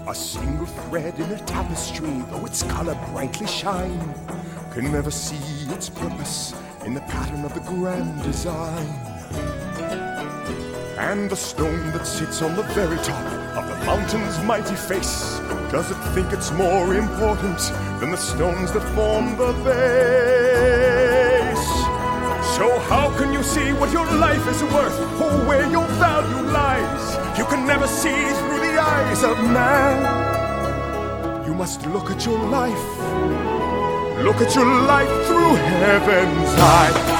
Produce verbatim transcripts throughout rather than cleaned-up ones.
A single thread in a tapestry, though its color brightly shine, can never see its purpose in the pattern of the grand design. And the stone that sits on the very top of the mountain's mighty face doesn't think it's more important than the stones that form the base. So how can you see what your life is worth, or where your value lies? You can never see through the eyes of man. You must look at your life, look at your life through heaven's eyes.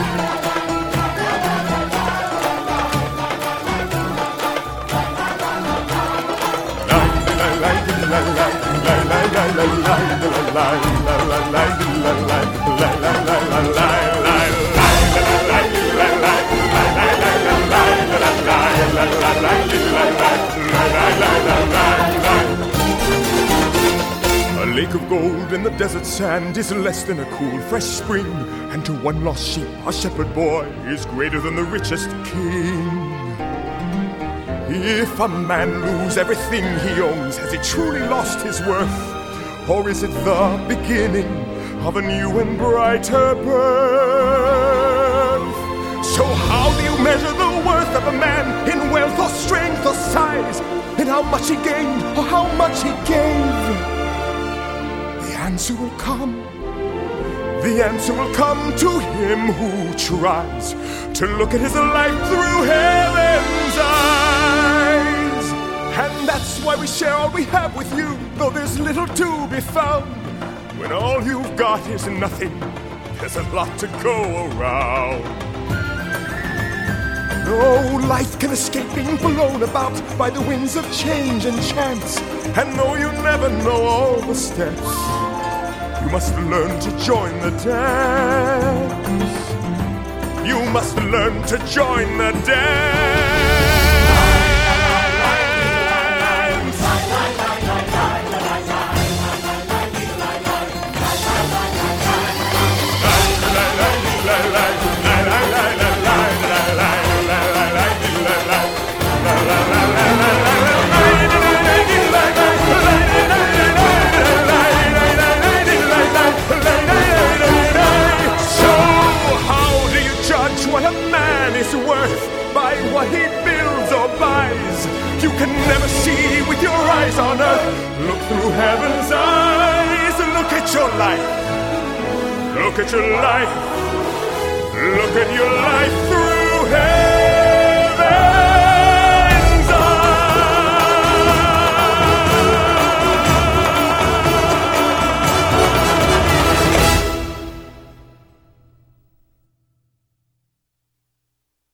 A lake of gold in the desert sand is less than a cool, fresh spring, and to one lost sheep, a shepherd boy is greater than the richest king. If a man lose everything he owns, has he truly lost his worth? Or is it the beginning of a new and brighter birth? So how do you measure the worth of a man in wealth or strength or size? In how much he gained or how much he gave? The answer will come. The answer will come to him who tries to look at his life through heaven's eyes. And that's why we share all we have with you, though there's little to be found. When all you've got is nothing, there's a lot to go around. No life can escape being blown about by the winds of change and chance. And though you never know all the steps, you must learn to join the dance. You must learn to join the dance. What a man is worth by what he builds or buys. You can never see with your eyes on earth. Look through heaven's eyes. Look at your life. Look at your life. Look at your life through heaven.